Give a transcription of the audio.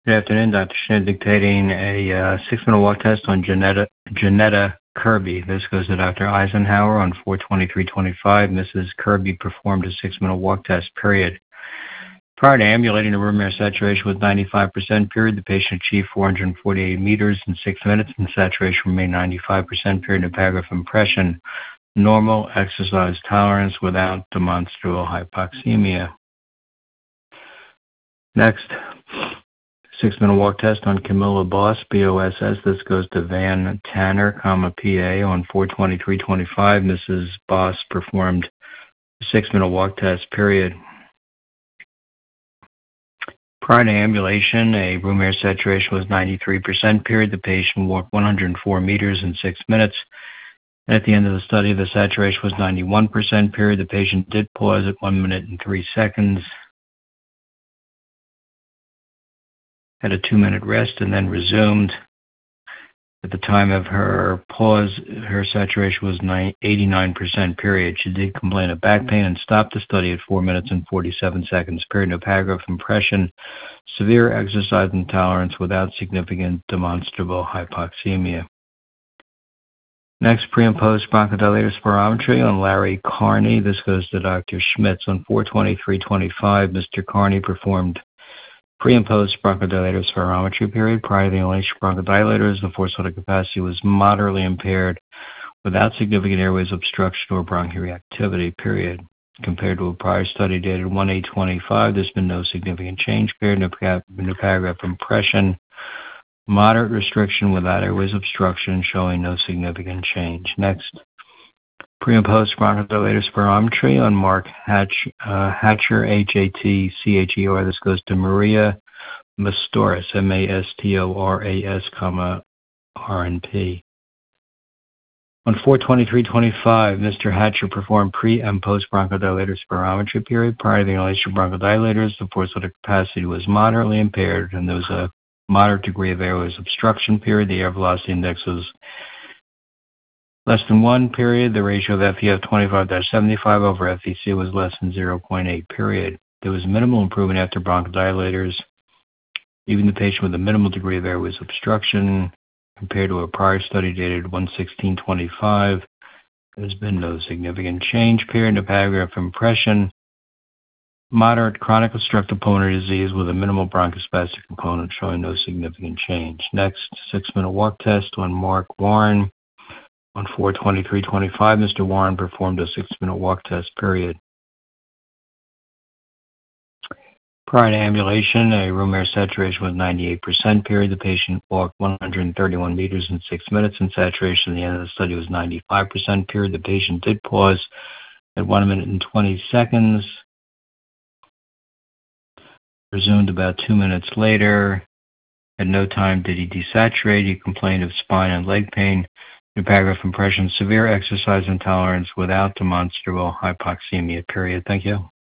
Good afternoon, Dr. Schnitt dictating a 6-minute walk test on Janetta Kirby. This goes to Dr. Eisenhower on 4/23/25. Mrs. Kirby performed a 6-minute walk test, period. Prior to ambulating, the room air saturation was 95%, period. The patient achieved 448 meters in 6 minutes, and saturation remained 95%, period. The paragraph impression, normal exercise tolerance without demonstrable hypoxemia. Next, 6-minute walk test on Camilla Boss, BOSS. This goes to Van Tanner, PA on 4/23/25. Mrs. Boss performed a 6-minute walk test, period. Prior to ambulation, a room air saturation was 93%, period. The patient walked 104 meters in 6 minutes. At the end of the study, the saturation was 91%, period. The patient did pause at 1 minute and 3 seconds. Had a 2-minute rest and then resumed. At the time of her pause, her saturation was 89%, period. She did complain of back pain and stopped the study at 4 minutes and 47 seconds, period. No paragraph impression, severe exercise intolerance without significant demonstrable hypoxemia. Next, pre and post bronchodilator spirometry on Larry Carney. This goes to Dr. Schmitz on 4/23/25. Mr. Carney performed pre and post bronchodilator spirometry, period. Prior to the inhalation bronchodilators, the forced vital capacity was moderately impaired without significant airways obstruction or bronchial reactivity, period. Compared to a prior study dated 1/8/25, there's been no significant change, period. No paragraph impression, moderate restriction without airways obstruction, showing no significant change. Next, pre and post bronchodilator spirometry on Mark Hatcher, Hatcher. This goes to Maria Mastoras, Mastoras, RNP. On 4/23/25, Mr. Hatcher performed pre and post bronchodilator spirometry, period. Prior to the inhalation bronchodilators, the forced vital capacity was moderately impaired, and there was a moderate degree of airways obstruction, period. The air velocity index was less than 1, period. The ratio of FEF 25-75 over FVC was less than 0.8, period. There was minimal improvement after bronchodilators. Even the patient with a minimal degree of airways obstruction, compared to a prior study dated 1/16/25, there's been no significant change, period. No paragraph impression, moderate chronic obstructive pulmonary disease with a minimal bronchospastic component, showing no significant change. Next, 6-minute walk test on Mark Warren. On 4/23/25, Mr. Warren performed a 6-minute walk test, period. Prior to ambulation, a room air saturation was 98%, period. The patient walked 131 meters in 6 minutes, and saturation at the end of the study was 95%, period. The patient did pause at 1 minute and 20 seconds. Resumed about 2 minutes later. At no time did he desaturate. He complained of spine and leg pain. New paragraph impression, severe exercise intolerance without demonstrable hypoxemia, period. Thank you.